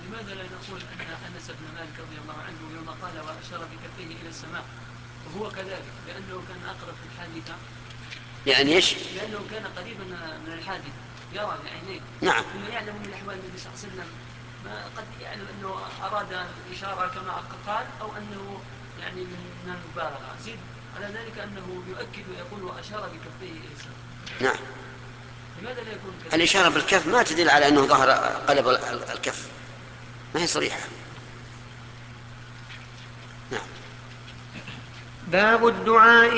لماذا لا نقول أن أنس بن مالك رضي الله عنه يوم قال وأشار بكفيه إلى السماء وهو كذلك لأنه كان أقرب في الحادثة؟ يعني إيش؟ لأنه كان قريبا من الحادثة يرى بعينيه. نعم. ثم يعلم من أحوال النبي صلى الله عليه وسلم ما قد يعلم أنه أراد الإشارة كما قال أو أنه يعني من المبالغة. زيد على ذلك أنه يؤكد ويقول وأشار بكفيه إلى السماء. نعم. لماذا لا يكون كذلك؟ الإشارة بالكف ما تدل على أنه ظهر قلب الكف، ما هي صريحة. نعم. باب الدعاء